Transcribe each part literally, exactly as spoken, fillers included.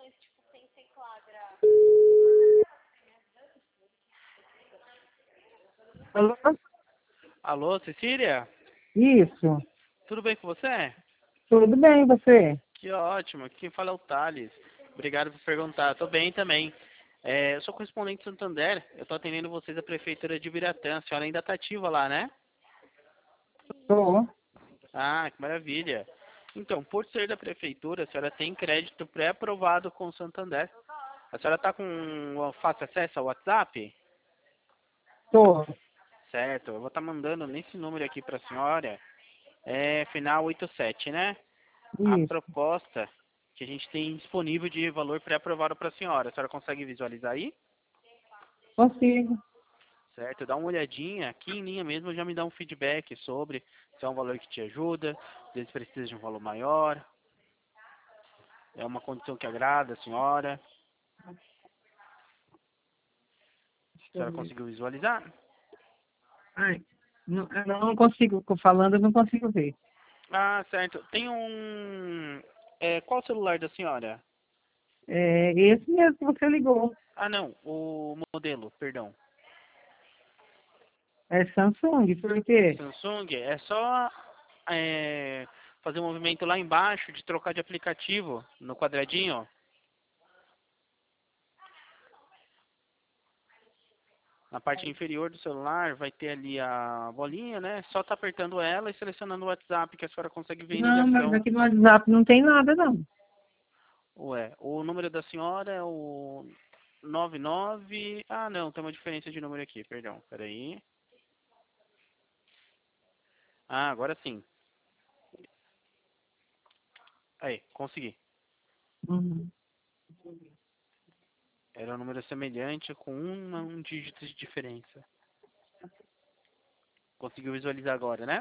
Alô? Alô, Cecília? Isso. Tudo bem com você? Tudo bem, você? Que ótimo. Quem fala é o Thales. Obrigado por perguntar. Tô bem também. É, eu sou correspondente de Santander. Eu tô atendendo vocês da Prefeitura de Biratã. A senhora ainda tá ativa lá, né? Tô. Ah, que maravilha. Então, por ser da Prefeitura, a senhora tem crédito pré-aprovado com o Santander. A senhora tá com fácil acesso ao WhatsApp? Tô. Certo. Eu vou estar mandando nesse número aqui para a senhora. É final oitenta e sete, né? A Isso. proposta que a gente tem disponível de valor pré-aprovado para a senhora. A senhora consegue visualizar aí? Consigo. Certo? Dá uma olhadinha, aqui em linha mesmo já me dá um feedback sobre se é um valor que te ajuda, se vezes precisa de um valor maior, é uma condição que agrada a senhora. A Deixa eu senhora ver. conseguiu visualizar? Ai, não, eu não consigo, falando, eu não consigo ver. Ah, certo. Tem um... É, qual o celular da senhora? É esse mesmo que você ligou. Ah, não. O modelo, perdão. É Samsung, por quê? Samsung. É só é, fazer um movimento lá embaixo de trocar de aplicativo no quadradinho. Na parte inferior do celular vai ter ali a bolinha, né? Só tá apertando ela e selecionando o WhatsApp que a senhora consegue ver em Não, mas ligação. aqui no WhatsApp não tem nada, não. Ué, o número da senhora é o nove nove. Ah, não, tem uma diferença de número aqui, perdão. Peraí. Ah, agora sim. Aí, consegui. Uhum. Era um número semelhante com uma, um dígito de diferença. Conseguiu visualizar agora, né?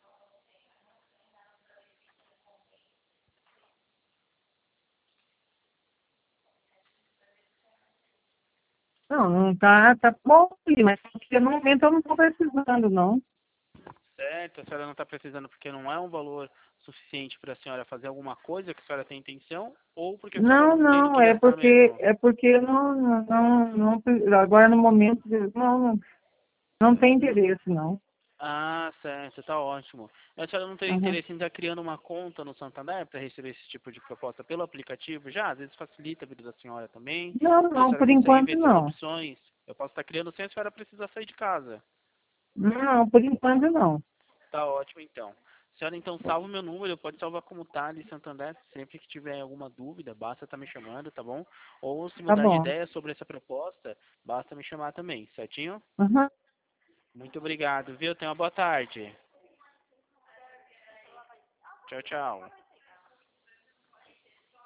Não, não tá, tá bom, mas porque no momento eu não tô precisando, não. Certo, a senhora não está precisando porque não é um valor suficiente para a senhora fazer alguma coisa que a senhora tem intenção, ou porque a senhora Não, não tem do não, que é gastar porque, mesmo? é porque eu não, não, não, não, agora no momento, não, não, não tem interesse, não. Ah, certo, tá ótimo. A senhora não teria Uhum. interesse em estar criando uma conta no Santander para receber esse tipo de proposta pelo aplicativo já? Às vezes facilita a vida da senhora também. Não, E a não, senhora por consegue enquanto ver essas não. opções. Eu posso estar criando sem a senhora precisar sair de casa. Não, por enquanto não. Tá ótimo, então. Senhora, então, salva o meu número, pode salvar como Thales Santander. Sempre que tiver alguma dúvida, basta estar me chamando, tá bom? Ou se Tá mudar de bom. ideia sobre essa proposta, basta me chamar também, certinho? Uhum. Muito obrigado, viu? Tenha uma boa tarde. Tchau, tchau.